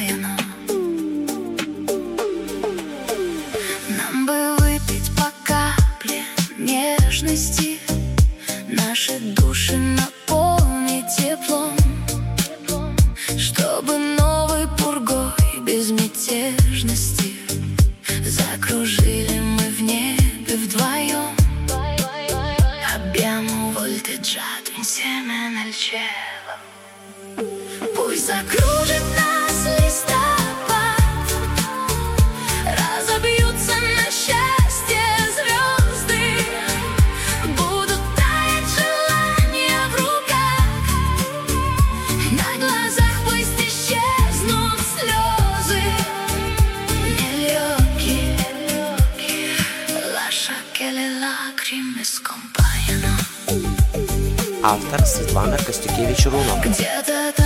скоmpañano. Нам бы выпить по капле нежности, наши души наполнить теплом, чтобы новой пургой безмятежности закружили мы в небе вдвоем. Abbiamo volteggiato insieme nel cielo. Пусть закружит нас листопад, разобьются на счастье звезды, будут таять желания в руках, на глазах пусть исчезнут слезы. Lascia che le lacrime scompaiano. Автор Светлана Костюкевич-Рунов. Где-то